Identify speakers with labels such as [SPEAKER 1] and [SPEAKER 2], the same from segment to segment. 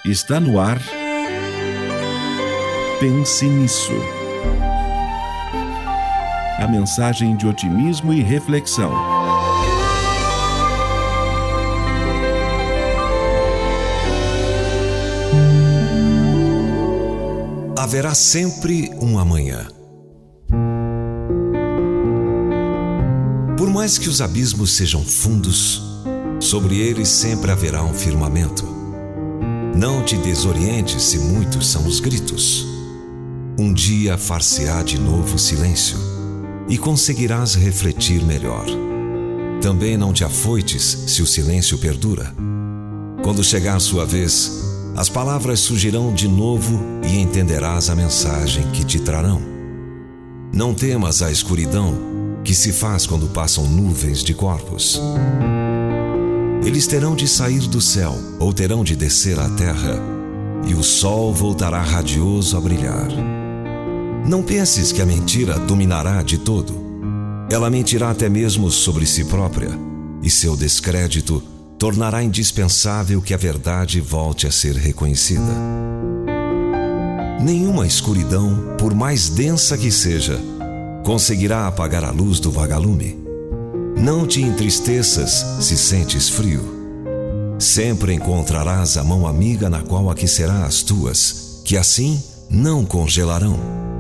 [SPEAKER 1] Está no ar. Pense nisso. A mensagem de otimismo e reflexão.
[SPEAKER 2] Haverá sempre um amanhã. Por mais que os abismos sejam fundos, sobre eles sempre haverá um firmamento. Não te desorientes se muitos são os gritos. Um dia far-se-á de novo o silêncio, e conseguirás refletir melhor. Também não te afoites se o silêncio perdura. Quando chegar sua vez, as palavras surgirão de novo e entenderás a mensagem que te trarão. Não temas a escuridão que se faz quando passam nuvens de corpos. Eles terão de sair do céu ou terão de descer à terra, e o sol voltará radioso a brilhar. Não penses que a mentira dominará de todo. Ela mentirá até mesmo sobre si própria, e seu descrédito tornará indispensável que a verdade volte a ser reconhecida. Nenhuma escuridão, por mais densa que seja, conseguirá apagar a luz do vagalume. Não te entristeças se sentes frio. Sempre encontrarás a mão amiga na qual aquecerá as tuas, que assim não congelarão.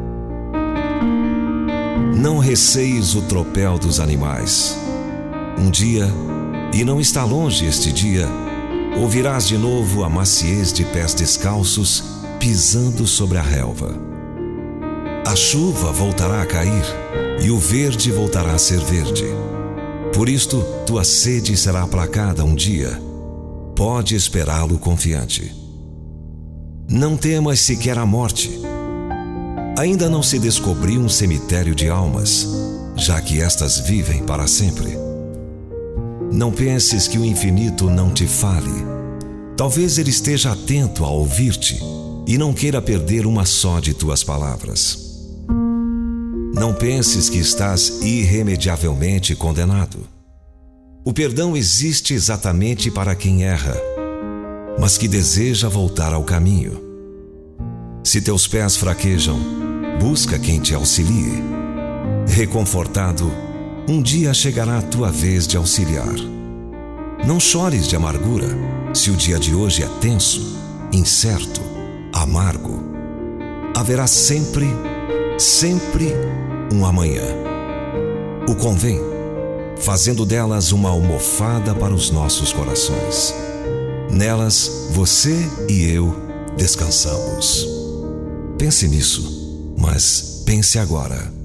[SPEAKER 2] Não receies o tropel dos animais. Um dia, e não está longe este dia, ouvirás de novo a maciez de pés descalços pisando sobre a relva. A chuva voltará a cair, e o verde voltará a ser verde. Por isto, tua sede será aplacada um dia. Pode esperá-lo confiante. Não temas sequer a morte. Ainda não se descobriu um cemitério de almas, já que estas vivem para sempre. Não penses que o infinito não te fale. Talvez ele esteja atento a ouvir-te e não queira perder uma só de tuas palavras. Não penses que estás irremediavelmente condenado. O perdão existe exatamente para quem erra, mas que deseja voltar ao caminho. Se teus pés fraquejam, busca quem te auxilie. Reconfortado, um dia chegará a tua vez de auxiliar. Não chores de amargura, se o dia de hoje é tenso, incerto, amargo. Haverá sempre um amanhã. O convém, fazendo delas uma almofada para os nossos corações. Nelas, você e eu descansamos. Pense nisso, mas pense agora.